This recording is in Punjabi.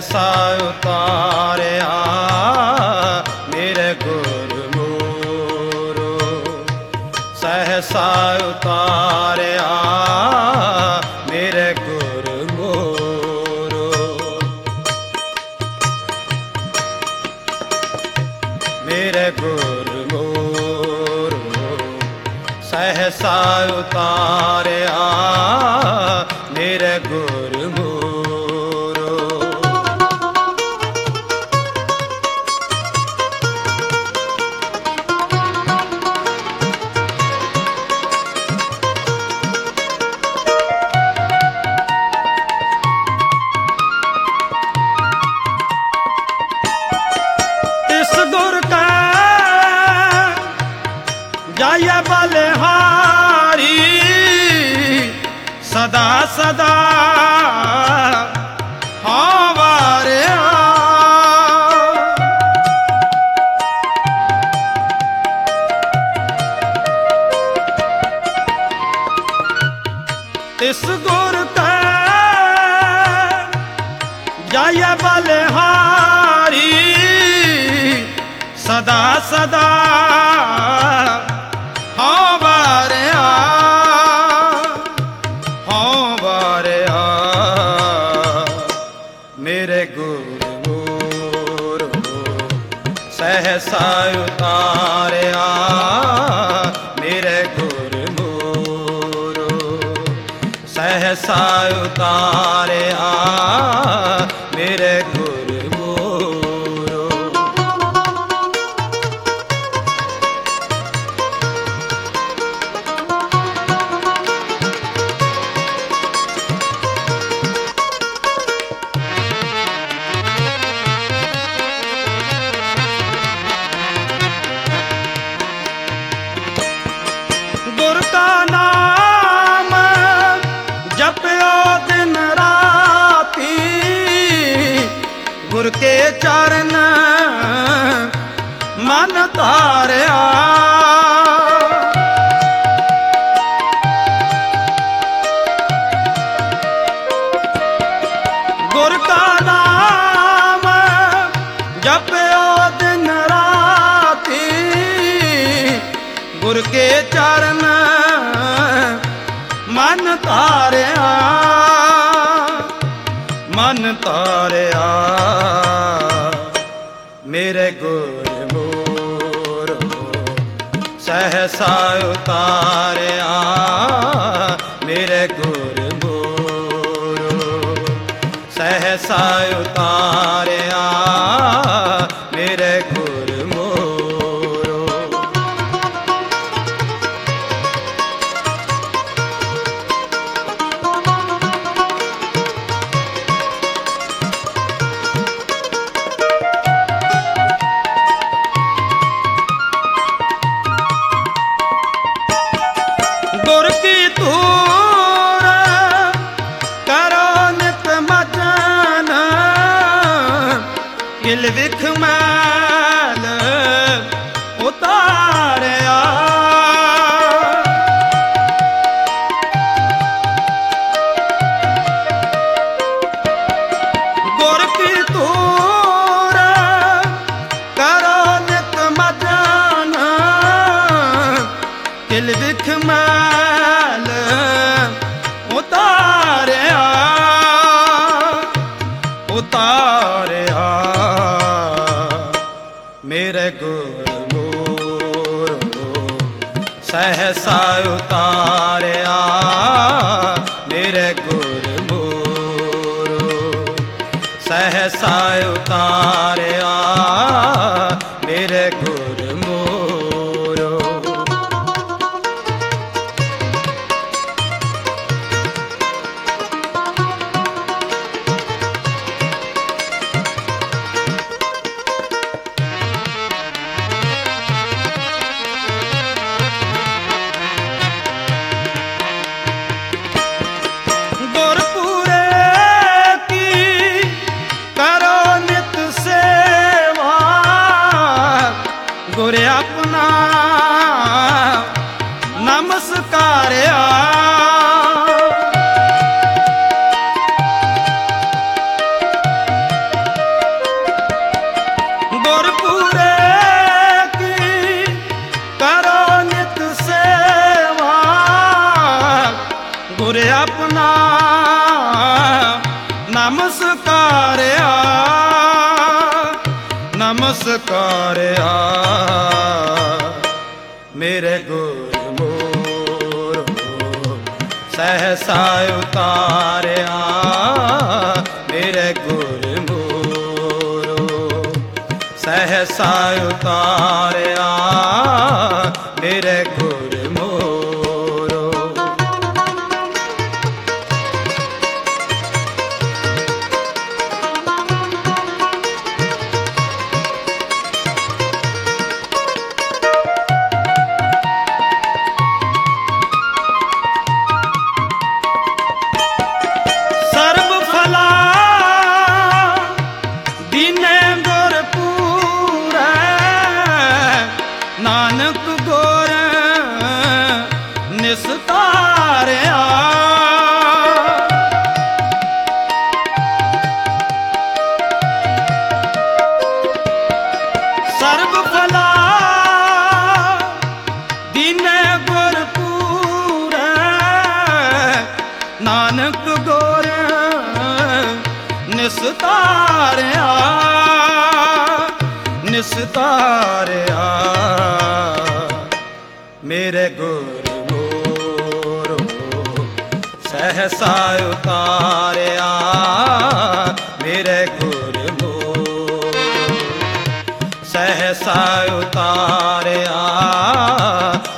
ਸਹਿਸਾ ਉਤਾਰਿਆ ਮੇਰੇ ਗੁਰਮੁਖੋ ਸਹਿਸਾ ਉਤਾਰਿਆ ਮੇਰੇ ਗੁਰਮੁਖੋ ਮੇਰੇ ਗੁਰਮੁਖੋ ਸਹਿਸਾ ਉਤਾਰਿਆ ਮੇਰੇ ਗੁਰਮੁਖੋ ਜਾਇ ਬਲਿਹਾਰੀ ਸਦਾ ਸਦਾ ਹਾਂ ਵਾਰਿਆ ਤਿਸ ਗੁਰ ਕੈ ਜਾਇ ਬਲਿਹਾਰੀ ਸਦਾ ਸਦਾ ਹਾਂ ਵਾਰਿਆ ਮੇਰੇ ਗੁਰਮੁਖੋ ਸਹਿਸਾ ਉਤਾਰਿਆ ਮੇਰੇ ਗੁਰਮੁਖੋ ਸਹਿਸਾ ਉਤਾਰਿਆ ਮੇਰੇ ਗੁਰ ਕਾ ਨਾਮ ਜਪਿਓ ਦਿਨ ਰਾਤੀ ਗੁਰ ਕੇ ਚਰਨ ਮਨ ਧਾਰਿਆ ਗੁਰ ਕਾ ਨਾਮ ਜਪਿਓ ਦਿਨ ਰਾਤੀ ਗੁਰ ਕੇ ਚਰਨ ਮਨ ਧਾਰਿਆ ਮੇਰੇ ਗੁਰਮੁਖੋ ਸਹਿਸਾ ਉਤਾਰਿਆ ਮੇਰੇ ਗੁਰਮੁਖੋ ਸਹਿਸਾ ਉਤਾਰਿਆ ਮੇਰੇ ਗੁਰਮੁਖੋ ਗੁਰ ਕੀ ਧੂਰ ਕਰੋ ਨਿਤ ਮਜਨ ਕਿਲ ਵਿਖ ਮੈਲ ਉਤਾਰਿਆ ਗੁਰ ਕੀ ਧੂਰ ਕਰੋ ਨਿਤ ਮਜਨ ਕਿਲ ਵਿਖ ਮੈਲ ਉਤਾਰਿਆ ਮੇਰੇ ਗੁਰਮੁਖੋ ਸਹਿਸਾ ਉਤਾਰਿਆ ਮੇਰੇ ਗੁਰਮੁਖੋ ਸਹਿਸਾ ਉਤਾਰਿਆ ਮੇਰੇ ਗੁਰਮੁਖੋ ਗੁਰ ਆਪਣਾ ਨਮਸਕਾਰਿਆ ਉਤਾਰਿਆ ਮੇਰੇ ਗੁਰਮੁਖੋ ਸਹਸਾ ਉਤਾਰਿਆ ਮੇਰੇ ਗੁਰਮੁਖੋ ਸਹਸਾ ਉਤਾਰਿਆ ਮੇਰੇ ਗੁਰਮੁਖੋ ਨਾਨਕ ਗੁਰ ਨਿਸਤਾਰਿਆ ਸਰਬ ਭਲਾ ਦੀਨੇ ਗੁਰ ਪੂਰੈ ਨਾਨਕ ਗੁਰ ਨਿਸਤਾਰਿਆ ਨਿਸਤਾਰਿਆ ਮੇਰੇ ਗੁਰਮੁਖੋ ਸਹਸਾ ਉਤਾਰਿਆ ਮੇਰੇ ਗੁਰਮੁਖੋ ਸਹਸਾ ਉਤਾਰਿਆ